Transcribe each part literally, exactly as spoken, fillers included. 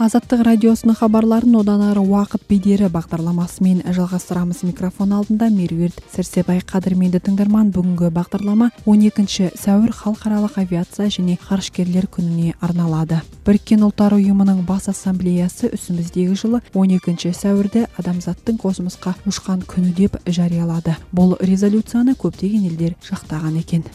Азаттық радиосының хабарларын одан ары уақыт бедері бағдарламасымен жалғастырамыз. Микрофон алдында Меруерт Сәрсебай. Қадірменді тыңдарман, бүгінгі бағдарлама он екінші сәуір халықаралық авиация және ғарышкерлер күніне арналады. Біріккен ұлттар ұйымының бас ассамблеясы үстіміздегі жылы он екінші сәуірді адамзаттың космосқа ұшқан күні деп жариялады. Бұл резолюцияны көптеген елдер жақтаған екен.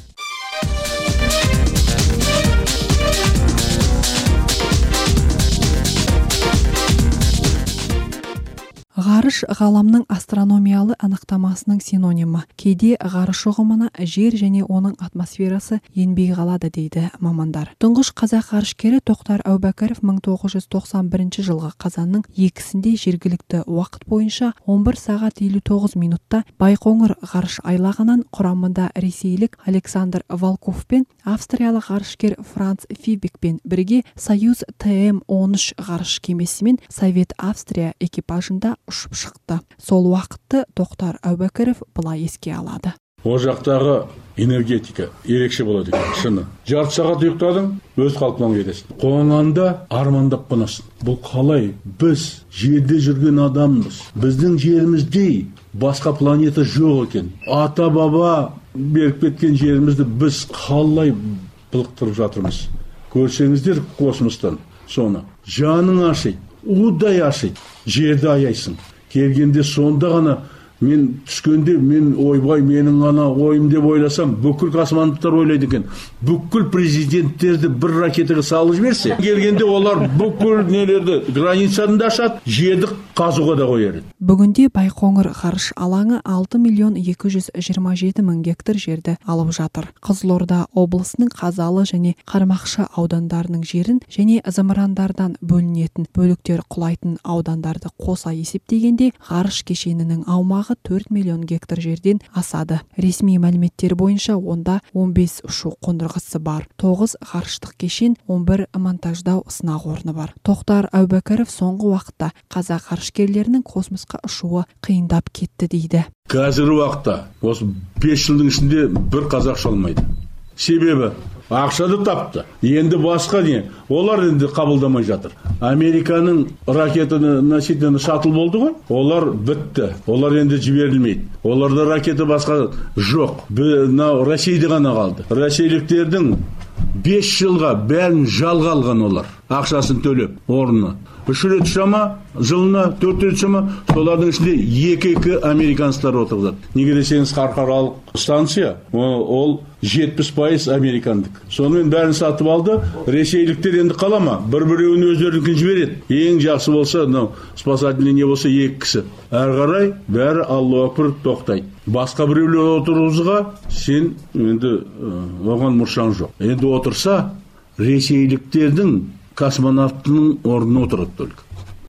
Ғарыш ғаламның астрономиялы анықтамасының синонимі. Кейде ғарыш ұғымына жер және оның атмосферасы енбей қалады дейді мамандар. Тұңғыш қазақ ғарышкері Тоқтар Әубәкіров мың тоғыз жүз тоқсан бірінші жылғы қазанның екісінде жергілікті уақыт бойынша он бір сағат елу тоғыз минутта Байқоңыр ғарыш айлағынан құрамында ресейлік Александр Волков пен австриялық ғарышкер Франц Фибекпен бірге Союз Т М он үш ғарыш кемесімен Совет Австрия экипажында ұшып шықты. Сол уақытты Тоқтар Әубәкіров былай еске алады. О жақтағы энергетика ерекше болады екен, шыны. Жарты сағат ұйықтадың, өз қалпынан кетесің. Қонғанда армандап қонасың. Бұл қалай? Біз жерде жүрген адамбыз. Біздің жеріміздей басқа планета жоқ екен. Ата баба беріп кеткен жерімізді біз қалай былықтырып жатырмыз. Көрсеңіздер космостан соны. Жаның ашиды, удай ашиды. Жерді аяйсың. Келгенде сонда ғана мен түскенде мен ойбай менің ғана ойым деп ойласам, бүкіл космонавтар ойлайды екен. Бүкіл президенттерді бір ракетаға салып жіберсе, келгенде олар бүкіл нелерді границаны да ашады, жерді қазуға да қояр. Бүгінде Байқоңыр ғарыш алаңы алты миллион екі жүз жиырма жеті мың гектар жерді алып жатыр. Қызылорда облысының Қазалы және Қармақшы аудандарының жерін және зымырандардан бөлінетін бөліктер құлайтын аудандарды қоса есептегенде ғарыш кешенінің аумағы төрт миллион гектар жерден асады. Ресми мәліметтер бойынша онда он бес ұшу қондырғысы бар. тоғыз ғарыштық кешен, он бір монтаждау сынақ орны бар. Тоқтар Әубәкіров соңғы уақытта қазақ ғарышкерлерінің космосқа ұшуы қиындап кетті дейді. Қазіргі уақытта осы бес жылдың ішінде бір қазақ ұша Себебі ақшады тапты. Енді басқа не? Олар енді қабылдамай жатыр. Американың ракетаны носительный шаттл болды ғой? Олар бітті. Олар енді жіберілмейді. Оларда ракета басқа жоқ. Мынау Ресейде ғана қалды. Ресейліктердің бес жылға бәрін жалға алған олар. Ақшасын төлеп орнына. Үш рет ұшама, жылына төрт рет ұшама, солардың ішінде екі-екі американстар отырғызады. Неге десеңіз, халықаралық станция, ол жетпіс пайыз американдық. Сонымен бәрін сатып алды. Ресейліктер енді қалама, бір-біреуін өздерінікін жібереді. Ең жақсы болса, спасательный не болса екі кісі. Әр қарай бәрі Аллаху акбар тоқтайды. Басқа біреулер отырғызуға сен енді оған мұршаң жоқ. Енді отырса, ресейліктердің космонавтының орнына отырады только.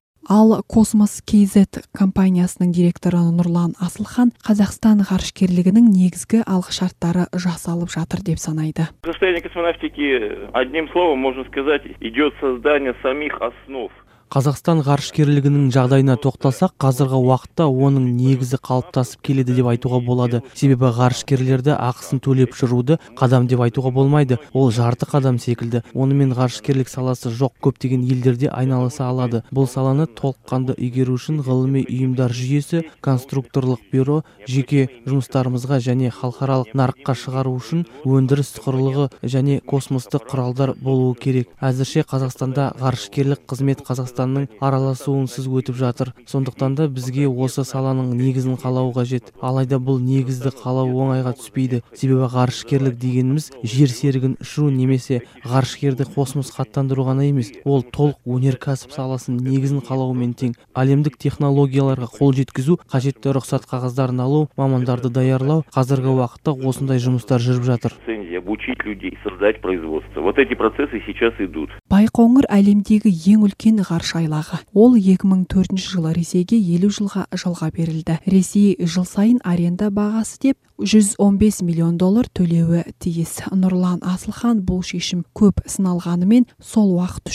Ал Космос кей зет компаниясының директоры Нұрлан Асылхан Қазақстан ғарышкерлігінің негізгі алғышарттары жасалып жатыр деп санайды. Состояние космонавтики, одним словом, можно сказать, идет создание самих основ. Қазақстан ғарышкерлігінің жағдайына тоқталсақ, қазіргі уақытта оның негізі қалыптасып келеді деп айтуға болады. Себебі ғарышкерлерді ақысын төлеп жүруді қадам деп айтуға болмайды. Ол жарты қадам секілді. Онымен ғарышкерлік саласы жоқ көптеген елдерде айналыса алады. Бұл саланы толыққанды игеру үшін ғылыми ұйымдар жүйесі, конструкторлық бюро, жеке жұмыстарымызға және халықаралық нарыққа шығару үшін өндіріс құрылығы және космостық құралдар болуы керек. Әзірше Қазақстанда ғарышкерлік қызмет Қазақстан араласуынсыз өтіп жатыр. Сондықтан да бізге осы саланың негізін қалау қажет. Алайда бұл негізді қалау оңайға түспейді. Себебі ғарышкерлік дегеніміз жер серігін ұшу немесе ғарышкерді космосқа аттандыру ғана емес. Ол толық өнеркәсіп саласын негізін қалаумен тең. Әлемдік технологияларға қол жеткізу, қажетті рұқсат қағаздарын алу, мамандарды даярлау, қазіргі уақытта осындай жұмыстар жүріп жатыр. Обучить людей, создать производство. Вот эти процессы сейчас идут. Байқоңыр әлемдегі ең үлкен ғарыш айлағы. Ол екі мың төртінші жылы Ресейге елу жылға жалға берілді. Ресей жыл сайын аренда бағасы деп жүз он бес миллион доллар төлеуі тиіс. Нұрлан Асылхан бұл шешім көп сыналғанымен сол уақыт үшін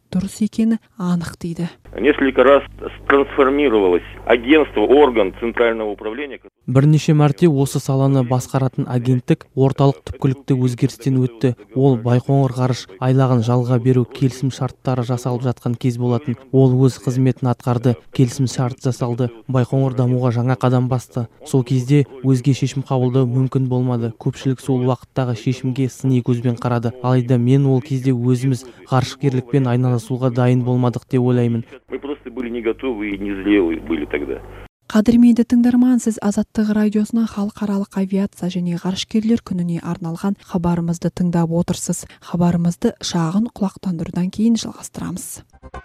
дұрыс екені анық дейді. Несколько раз трансформировалось агентство, орган центрального управления. Бірнеше мәрте осы саланы басқаратын агенттік орталық түпкілікті өзгерістен өтті. Ол Байқоңыр ғарыш айлағын жалға беру келісім шарттары жасалып жатқан кез болатын. Ол өз қызметін атқарды, келісім шарт жасалды. Байқоңыр дамуға жаңа қадам басты. Сол кезде өзге шешім қабылдау мүмкін болмады. Көпшілік сол уақыттағы шешімге сыни көзбен қарады. Алайда мен ол кезде өзіміз ғарышкерлікпен айналысуға дайын болмадық деп ойлаймын. Мы просто были не готовы и не зрелые были тогда. Қадірменді тыңдарман, сіз Азаттық радиосына халықаралық авиация және ғарышкерлер күніне арналған хабарымызды тыңдап отырсыз. Хабарымызды шағын құлақтандырудан кейін жалғастырамыз.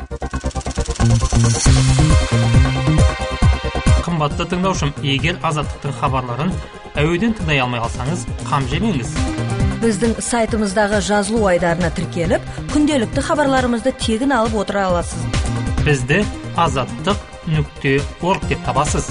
Қымбатты тыңдаушым, егер Азаттықтың хабарларын әуеден тыңдай алмай қалсаңыз, қам жемеңіз. Біздің сайтымыздағы жазылу айдарына тіркеліп, күнделікті хабарларымызды тегін алып отыра аласыз. Бізді азаттық нүкте орг деп табасыз.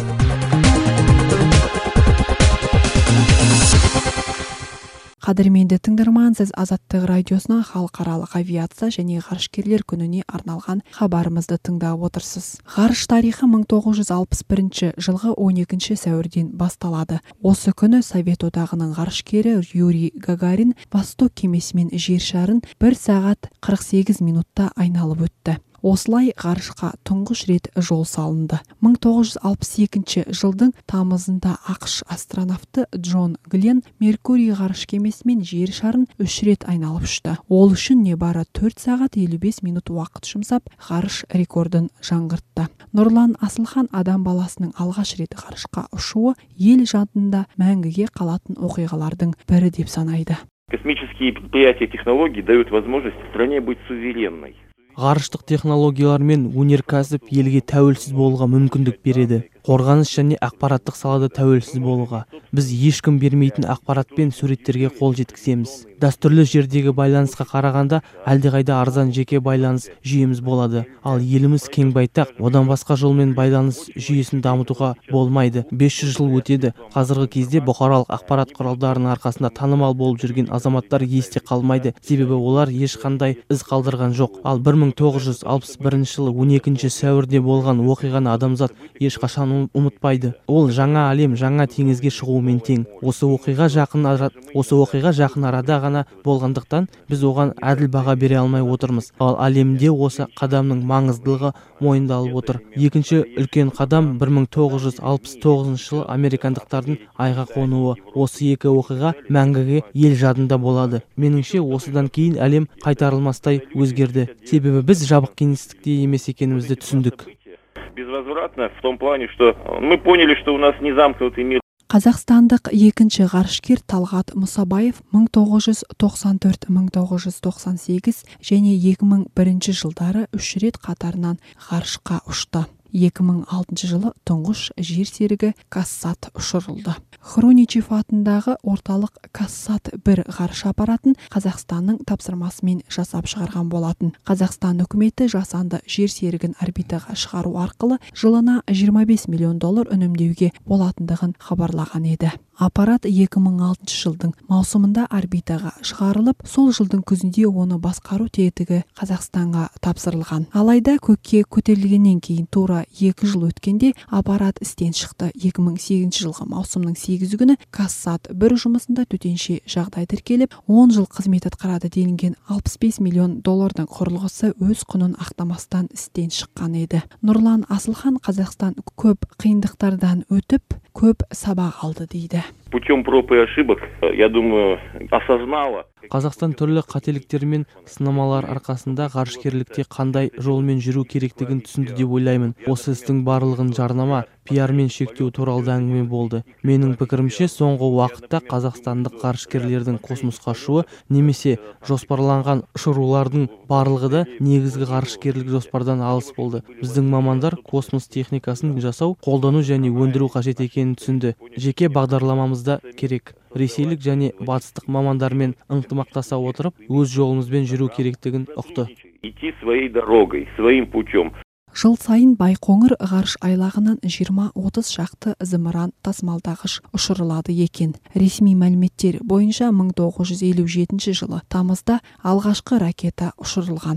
Қадірменді тыңдарман, сіз Азаттық радиосына халықаралық авиация және ғарышкерлер күніне арналған хабарымызды тыңдап отырсыз. Ғарыш тарихы мың тоғыз жүз алпыс бірінші жылғы он екінші сәуірден басталады. Осы күні Совет одағының ғарышкері Юрий Гагарин Восток кемесімен жер шарын бір сағат қырық сегіз минутта айналып өтті. Осылай ғарышқа тұңғыш рет жол салынды. мың тоғыз жүз алпыс екінші жылдың тамызында ақш астронавты Джон Гленн Меркурий ғарыш кемесімен жер шарын үш рет айналып ұшты. Ол үшін небары төрт сағат елу бес минут уақыт жұмсап, ғарыш рекордын жаңғыртты. Нұрлан Асылхан адам баласының алғаш рет ғарышқа ұшуы ел жадында мәңгіге қалатын оқиғалардың бірі деп санайды. Космические предприятия и технологии дают возможность стране быть суверенной. Ғарыштық технологиялар мен өнеркәсіп елге тәуелсіз болуға мүмкіндік береді. Қорғаныс және ақпараттық салада тәуелсіз болуға. Біз ешкім бермейтін ақпаратпен суреттерге қол жеткіземіз. Дәстүрлі жердегі байланысқа қарағанда әлдеқайда арзан жеке байланыс жүйеміз болады. Ал еліміз кең байтақ, одан басқа жолмен байланыс жүйесін дамытуға болмайды. бес жүз жыл өтеді. Қазіргі кезде бұқаралық ақпарат құралдарының арқасында танымал болып жүрген азаматтар есте қалмайды. Себебі олар ешқандай із қалдырған жоқ. Ал бір мың тоғыз жүз алпыс бірінші жылы он екінші сәуірде болған оқиғаны адамзат ешқашан ұмытпайды. Ол жаңа әлем, жаңа теңізге шығуымен тең. Осы оқиға жақын ара... осы оқиға жақын арада ғана болғандықтан біз оған әділ баға бере алмай отырмыз. Ал әлемде осы қадамның маңыздылығы мойындалып отыр. Екінші үлкен қадам бір мың тоғыз жүз алпыс тоғызыншы жылы американдықтардың айға қонуы. Осы екі оқиға мәңгіге ел жадында болады. Меніңше осыдан кейін әлем қайтарылмастай өзгерді. Себебі біз жабық кеңістікте емес екенімізді түсіндік. Безвозвратно в том плане, что мы поняли, что у нас не замкнутый мир. Қазақстандық екінші ғарышкер Талғат Мұсабаев мың тоғыз жүз тоқсан төрт - мың тоғыз жүз тоқсан сегіз және екі мың бірінші жылдары үш рет қатарынан ғарышқа ұшты. екі мың алтыншы жылы тұңғыш жер серігі Кассат ұшырылды. Хруничев атындағы орталық Кассат бір ғарыш аппаратын Қазақстанның тапсырмасымен жасап шығарған болатын. Қазақстан үкіметі жасанды жер серігін орбитаға шығару арқылы жылына жиырма бес миллион доллар үнемдеуге болатындығын хабарлаған еді. Аппарат екі мың алтыншы жылдың маусымында орбитаға шығарылып, сол жылдың күзінде оны басқару тетігі Қазақстанға тапсырылған. Алайда көкке көтерілгеннен кейін тура екі жыл өткенде аппарат істен шықты. екі мың сегізінші жылғы маусымның сегізі күні Кассат бір жұмысында төтенше жағдай тіркеліп, он жыл қызмет атқарады делінген алпыс бес миллион доллардың құрылғысы өз құнын ақтамастан істен шыққан еді. Нұрлан Асылхан Қазақстан көп қиындықтардан өтіп, көп сабақ алды дейді. Путем проб и ошибок, я думаю, осознала. Қазақстан түрлі қателіктер мен сынамалар арқасында ғарышкерлікте қандай жолмен жүру керектігін түсінді деп ойлаймын. Осы істің барлығын жарнама, пиар мен шектеу туралы әңгіме болды. Менің пікірімше, соңғы уақытта қазақстандық ғарышкерлердің космосқа ұшуы немесе жоспарланған ұшырулардың барлығы да негізгі ғарышкерлік жоспардан алыс болды. Біздің мамандар космос техникасын жасау, қолдану және өндіру қажет екенін түсінді. Жеке бағдарламамызда керек. Ресейлік және батыстық мамандармен ынтымақтаса отырып, өз жолымызбен жүру керектігін ұқты. Идти своей дорогой, своим путем. Жыл сайын Байқоңыр ғарыш айлағынан жиырма отыз шақты зымыран тасымалдағыш ұшырылады екен. Ресми мәліметтер бойынша мың тоғыз жүз елу жетінші жылы тамызда алғашқы ракета ұшырылған.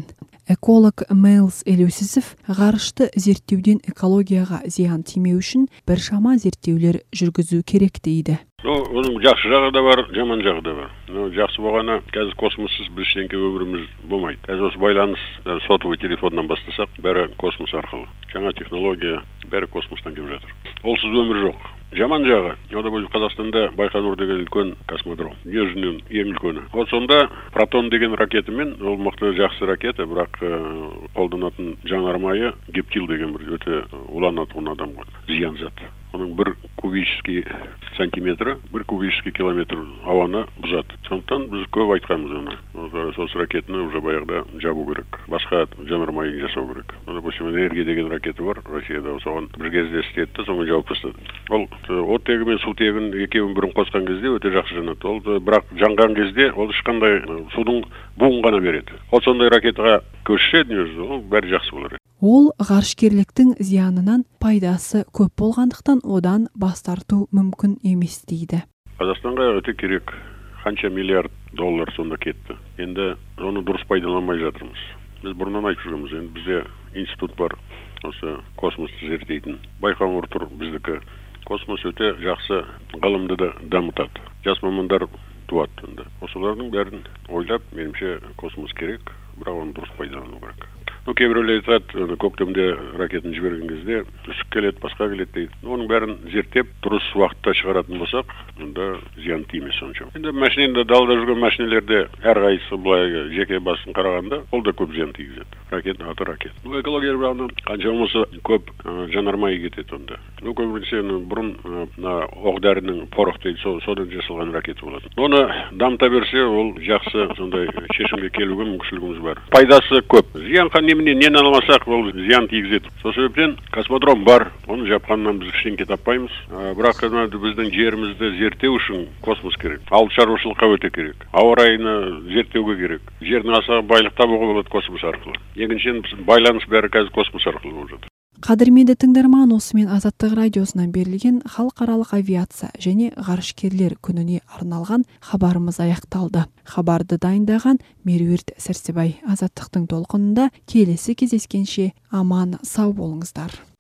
Эколог Мейлс Элеусизов ғарышты зерттеуден экологияға зиян тимеу үшін біршама зерттеулер жүргізу керек дейді. Оның жақсы жағы да бар, жаман жағы да бар. Жақсы болғаны, қазір космоссыз біз ештеңке өміріміз болмайды. Қазір осы байланыс сотовый телефоннан бастасақ, бәрі космос арқылы. Жаңа технология бәрі космостан келіп жатыр. Олсыз өмір жоқ. Жаман жағы, ода бұл Қазақстанда Байқоңыр деген үлкен космодром. Дүниежүзінің ең үлкені. Ол сонда Протон деген ракетамен, ол мықты жақсы ракета, бірақ қолданатын жанармайы гептил деген бір өте уланатын адамға зиян зат. Оның бір кубический сантиметрі, бір кубический километр ауаны бұзады. Сондықтан біз көп айтқанбыз оны. Осы ракетаны уже баяғыда жабу керек. Басқа жанармайын жасау керек. Допустим, энергия деген ракета бар Россияда. Соған бір кезде істетті, соны жауып тастады. Ол оттегі мен сутегін екеуін бірін қосқан кезде өте жақсы жанады. Ол бірақ жанған кезде ол ешқандай судың буын ғана береді. Ол сондай ракетаға көшсе, ол бәрі жақсы болар. Ол ғарышкерліктің зиянынан пайдасы көп болғандықтан одан бас тарту мүмкін емес дейді. Қазақстанға өте керек. Қанша миллиард доллар сонда кетті. Енді оны дұрыс пайдаланбай жатырмыз. Біз бұрыннан айтып жүрміз. Енді бізде институт бар, осы космосты зерттейтін. Байқоңыр тұр біздікі. Космос өте жақсы ғылымды да дамытады. Жас мамандар туады. Осылардың бәрін ойлап, меніңше космос керек, бірақ оны дұрыс пайдалану керек. Ну, кейбіреулер айтады, көктемде ракетаны жіберген кезде үсік келеді, басқа келеді дейді. Оның бәрін зерттеп, дұрыс уақытта шығаратын болсақ, онда зиян тимес сонша. Енді машинада далада жүрген машинелерде әрқайсысы былай жеке басын қарағанда, ол да көп зиян тигізеді. Ракет аты ракет. Ну, экология жағынан қанша болмаса көп жанармай кетеді онда. Ну, көбінесе бұрын оқ-дәрінің порох дейді, содан жасалған ракета болады. Оны дамыта берсе, ол жақсы сондай шешімге келуге мүмкіншілігіміз бар. Пайдасы көп. Зиянға нені алмасақ, ол зиян тигізеді. Сол себептен космодром бар, оны жапқаннан біз ештеңе таппаймыз. Бірақ біздің жерімізді зерттеу үшін космос керек. Ауыл шаруашылыққа өте керек. Ауа райына зерттеуге керек. Жердің аса байлық табуға болады космос арқылы. Екіншіден байланыс бәрі қазір космос арқылы болып жатыр. Қадірменді тыңдарман, осымен Азаттық радиосынан берілген халықаралық авиация және ғарышкерлер күніне арналған хабарымыз аяқталды. Хабарды дайындаған Меруерт Сәрсебай. Азаттықтың толқынында келесі кездескенше аман сау болыңыздар.